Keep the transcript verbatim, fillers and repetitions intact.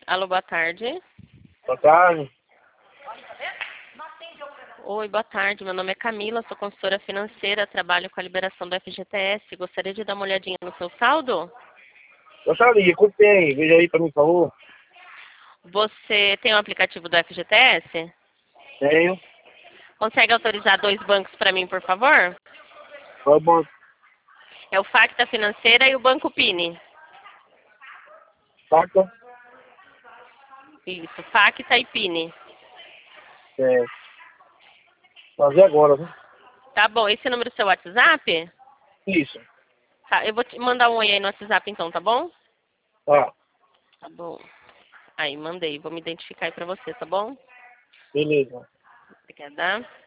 Alô, boa tarde. Boa tarde. Oi, boa tarde. Meu nome é Camila, sou consultora financeira, trabalho com a liberação do F G T S. Gostaria de dar uma olhadinha no seu saldo? Gostaria, quanto tem? Veja aí pra mim, por favor. Você tem o aplicativo do F G T S? Tenho. Consegue autorizar dois bancos para mim, por favor? Qual banco? É o Facta Financeira e o Banco Pini. Saca? Isso, Facta e Pini. É. Fazer agora, né? Tá bom, esse número é o seu WhatsApp? Isso. Tá, eu vou te mandar um oi aí no WhatsApp então, tá bom? Tá. Tá bom. Aí, mandei. Vou me identificar aí pra você, tá bom? Beleza. Obrigada.